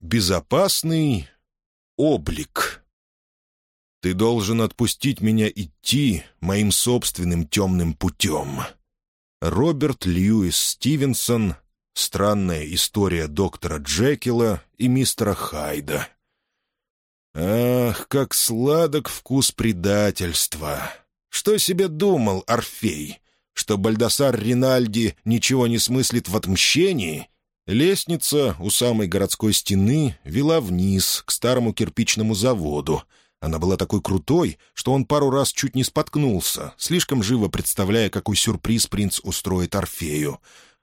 Безопасный облик. Ты должен отпустить меня идти моим собственным темным путем. Роберт Льюис Стивенсон. Странная история доктора Джекила и мистера Хайда. Ах, как сладок вкус предательства! Что себе думал Орфей? Что Бальдасар Ринальди ничего не смыслит в отмщении? Лестница у самой городской стены вела вниз, к старому кирпичному заводу. Она была такой крутой, что он пару раз чуть не споткнулся, слишком живо представляя, какой сюрприз принц устроит Орфею.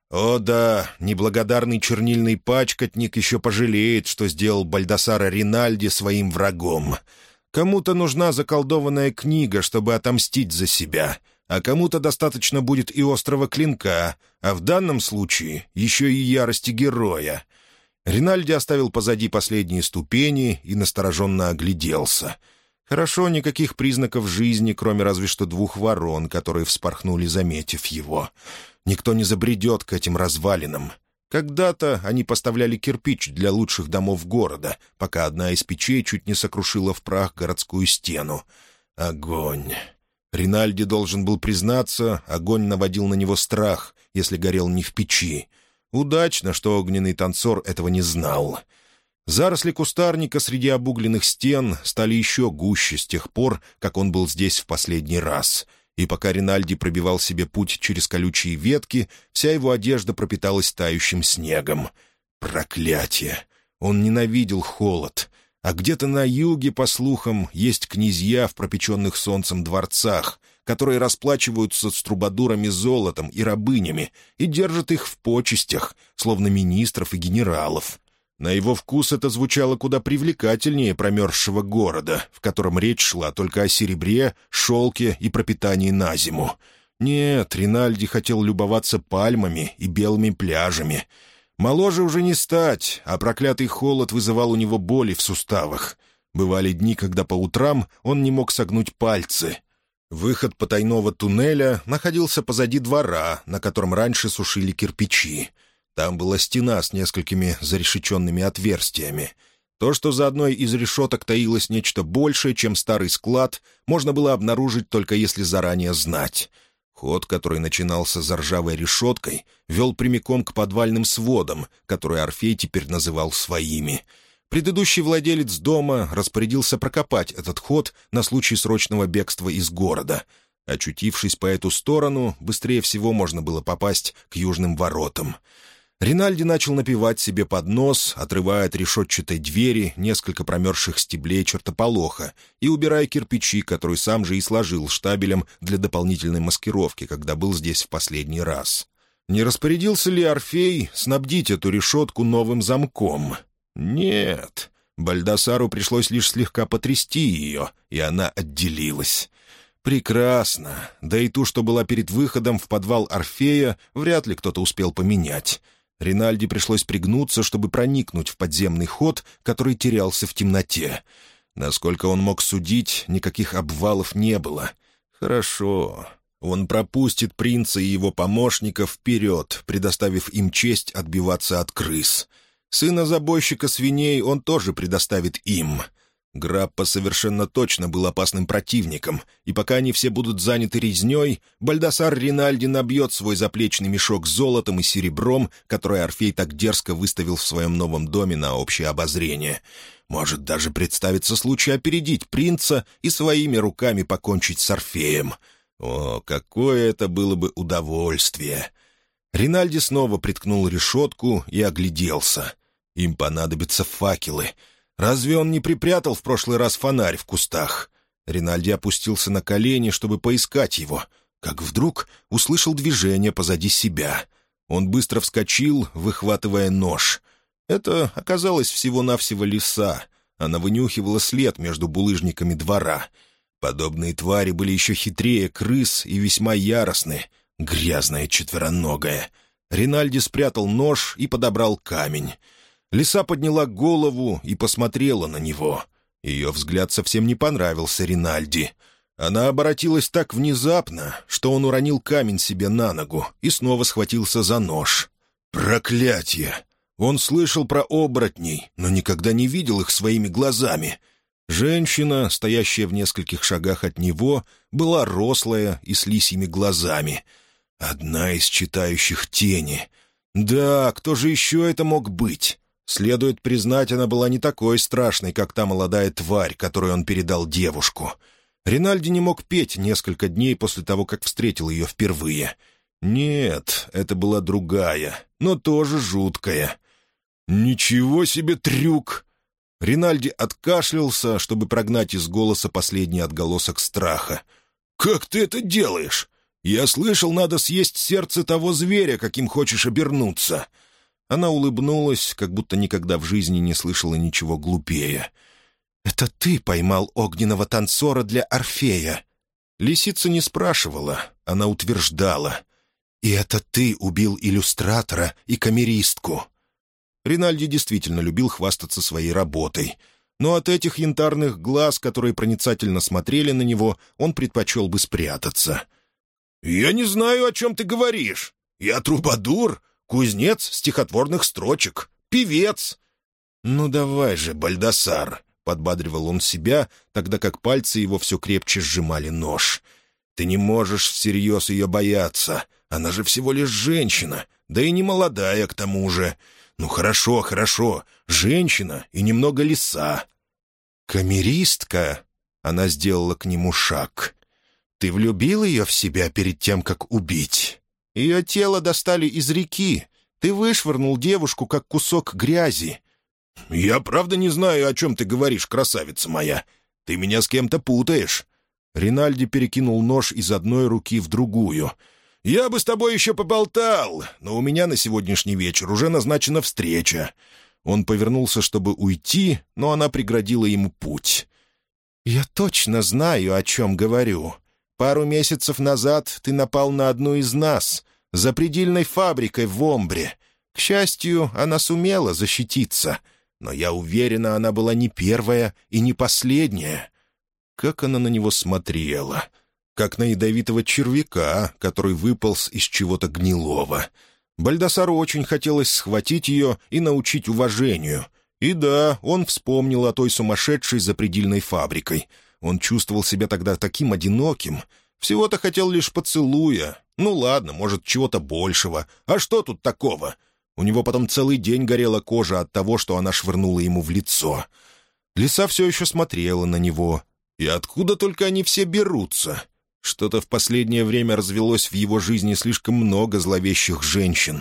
О да, неблагодарный чернильный пачкотник еще пожалеет, что сделал Бальдасара Ринальди своим врагом. Кому-то нужна заколдованная книга, чтобы отомстить за себя, а кому-то достаточно будет и острого клинка, а в данном случае еще и ярости героя. Ринальди оставил позади последние ступени и настороженно огляделся. Хорошо, никаких признаков жизни, кроме разве что 2 ворон, которые вспорхнули, заметив его. Никто не забредет к этим развалинам. Когда-то они поставляли кирпич для лучших домов города, пока одна из печей чуть не сокрушила в прах городскую стену. Огонь. Ринальди должен был признаться, огонь наводил на него страх, если горел не в печи. Удачно, что огненный танцор этого не знал. Заросли кустарника среди обугленных стен стали еще гуще с тех пор, как он был здесь в последний раз. И пока Ринальди пробивал себе путь через колючие ветки, вся его одежда пропиталась тающим снегом. Проклятие! Он ненавидел холод. А где-то на юге, по слухам, есть князья в пропеченных солнцем дворцах, которые расплачиваются с трубадурами золотом и рабынями и держат их в почестях, словно министров и генералов. На его вкус это звучало куда привлекательнее промерзшего города, в котором речь шла только о серебре, шелке и пропитании на зиму. Нет, Ринальди хотел любоваться пальмами и белыми пляжами. Моложе уже не стать, а проклятый холод вызывал у него боли в суставах. Бывали дни, когда по утрам он не мог согнуть пальцы. Выход потайного туннеля находился позади двора, на котором раньше сушили кирпичи. Там была стена с несколькими зарешеченными отверстиями. То, что за одной из решеток таилось нечто большее, чем старый склад, можно было обнаружить только если заранее знать. Ход, который начинался за ржавой решеткой, вел прямиком к подвальным сводам, которые Орфей теперь называл своими. Предыдущий владелец дома распорядился прокопать этот ход на случай срочного бегства из города. Очутившись по эту сторону, быстрее всего можно было попасть к южным воротам. Ринальди начал напевать себе под нос, отрывая от решетчатой двери несколько промерзших стеблей чертополоха и убирая кирпичи, которые сам же и сложил штабелем для дополнительной маскировки, когда был здесь в последний раз. Не распорядился ли Орфей снабдить эту решетку новым замком? Нет. Бальдасару пришлось лишь слегка потрясти ее, и она отделилась. Прекрасно. Да и ту, что была перед выходом в подвал Орфея, вряд ли кто-то успел поменять. Ринальди пришлось пригнуться, чтобы проникнуть в подземный ход, который терялся в темноте. Насколько он мог судить, никаких обвалов не было. Хорошо. Он пропустит принца и его помощников вперед, предоставив им честь отбиваться от крыс. Сына забойщика свиней он тоже предоставит им. Граппа совершенно точно был опасным противником, и пока они все будут заняты резней, Бальдасар Ринальди набьет свой заплечный мешок с золотом и серебром, который Орфей так дерзко выставил в своем новом доме на общее обозрение. Может даже представиться случай опередить принца и своими руками покончить с Орфеем. О, какое это было бы удовольствие! Ринальди снова приткнул решетку и огляделся. Им понадобятся факелы. Разве он не припрятал в прошлый раз фонарь в кустах? Ринальди опустился на колени, чтобы поискать его, как вдруг услышал движение позади себя. Он быстро вскочил, выхватывая нож. Это оказалось всего-навсего лиса. Она вынюхивала след между булыжниками двора. Подобные твари были еще хитрее крыс и весьма яростны. Грязная четвероногая. Ринальди спрятал нож и подобрал камень. Лиса подняла голову и посмотрела на него. Ее взгляд совсем не понравился Ринальди. Она оборотилась так внезапно, что он уронил камень себе на ногу и снова схватился за нож. «Проклятье!» Он слышал про оборотней, но никогда не видел их своими глазами. Женщина, стоящая в нескольких шагах от него, была рослая и с лисьими глазами. Одна из читающих тени. Да, кто же еще это мог быть? Следует признать, она была не такой страшной, как та молодая тварь, которой он передал девушку. Ринальди не мог петь несколько дней после того, как встретил ее впервые. Нет, это была другая, но тоже жуткая. «Ничего себе трюк!» Ринальди откашлялся, чтобы прогнать из голоса последний отголосок страха. «Как ты это делаешь? Я слышал, надо съесть сердце того зверя, каким хочешь обернуться». Она улыбнулась, как будто никогда в жизни не слышала ничего глупее. «Это ты поймал огненного танцора для Орфея?» Лисица не спрашивала, она утверждала. «И это ты убил иллюстратора и камеристку?» Ринальди действительно любил хвастаться своей работой. Но от этих янтарных глаз, которые проницательно смотрели на него, он предпочел бы спрятаться. «Я не знаю, о чем ты говоришь. Я трубадур, кузнец стихотворных строчек, певец». «Ну давай же, Бальдасар», — подбадривал он себя, тогда как пальцы его все крепче сжимали нож. «Ты не можешь всерьез ее бояться. Она же всего лишь женщина, да и не молодая к тому же. Ну хорошо, хорошо, женщина и немного лиса». «Камеристка?» — она сделала к нему шаг. «Ты влюбил ее в себя перед тем, как убить? Ее тело достали из реки. Ты вышвырнул девушку, как кусок грязи». «Я правда не знаю, о чем ты говоришь, красавица моя. Ты меня с кем-то путаешь». Ринальди перекинул нож из одной руки в другую. «Я бы с тобой еще поболтал, но у меня на сегодняшний вечер уже назначена встреча». Он повернулся, чтобы уйти, но она преградила ему путь. «Я точно знаю, о чем говорю. Пару месяцев назад ты напал на одну из нас, за предельной фабрикой в Омбре. К счастью, она сумела защититься, но я уверена, она была не первая и не последняя». Как она на него смотрела! Как на ядовитого червяка, который выполз из чего-то гнилого. Бальдасару очень хотелось схватить ее и научить уважению. И да, он вспомнил о той сумасшедшей запредельной фабрикой. Он чувствовал себя тогда таким одиноким. Всего-то хотел лишь поцелуя. Ну ладно, может, чего-то большего. А что тут такого? У него потом целый день горела кожа от того, что она швырнула ему в лицо. Лиса все еще смотрела на него. И откуда только они все берутся? Что-то в последнее время развелось в его жизни слишком много зловещих женщин.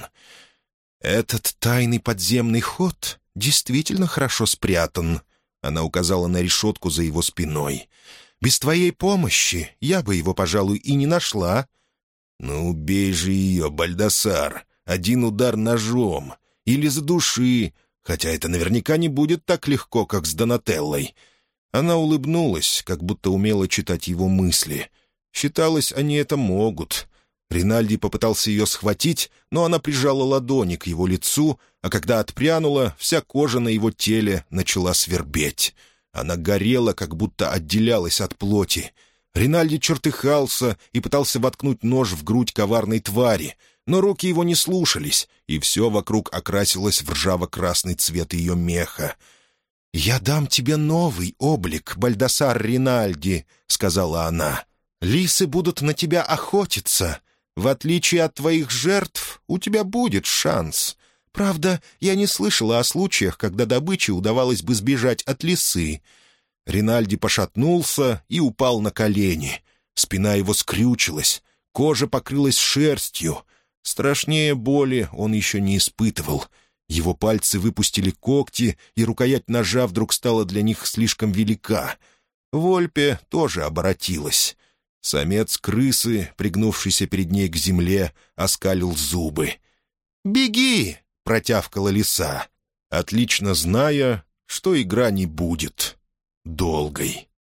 «Этот тайный подземный ход действительно хорошо спрятан», — она указала на решетку за его спиной. «Без твоей помощи я бы его, пожалуй, и не нашла». «Ну, убей же ее, Бальдасар, один удар ножом. Или задуши, хотя это наверняка не будет так легко, как с Донателлой». Она улыбнулась, как будто умела читать его мысли. Считалось, они это могут. Ринальди попытался ее схватить, но она прижала ладони к его лицу, а когда отпрянула, вся кожа на его теле начала свербеть. Она горела, как будто отделялась от плоти. Ринальди чертыхался и пытался воткнуть нож в грудь коварной твари, но руки его не слушались, и все вокруг окрасилось в ржаво-красный цвет ее меха. «Я дам тебе новый облик, Бальдасар Ринальди», — сказала она. «Лисы будут на тебя охотиться. В отличие от твоих жертв, у тебя будет шанс. Правда, я не слышала о случаях, когда добыче удавалось бы сбежать от лисы». Ринальди пошатнулся и упал на колени. Спина его скрючилась, кожа покрылась шерстью. Страшнее боли он еще не испытывал. Его пальцы выпустили когти, и рукоять ножа вдруг стала для них слишком велика. Вольпе тоже оборотилась. Самец крысы, пригнувшийся перед ней к земле, оскалил зубы. «Беги!» — протявкала лиса, отлично зная, что игра не будет долгой.